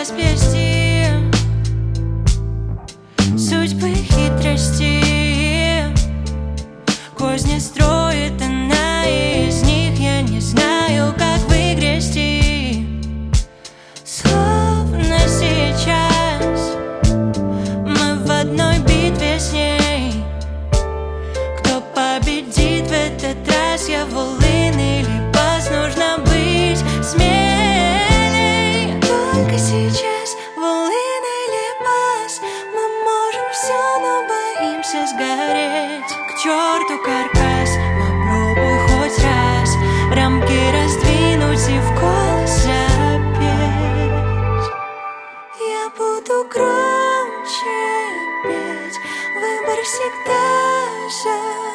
расплести судьбы хитрости. Козни строит она, и из них я не знаю, как выгрести. Словно сейчас мы в одной битве с ней. Кто победит в этот раз, я волын или пас? Нужно быть смелей. Только сейчас волын или пас? Мы можем все, но боимся сгореть. К черту каркас, попробуй хоть раз рамки раздвинуть и в голос запеть. Я буду громче петь, выбор всегда за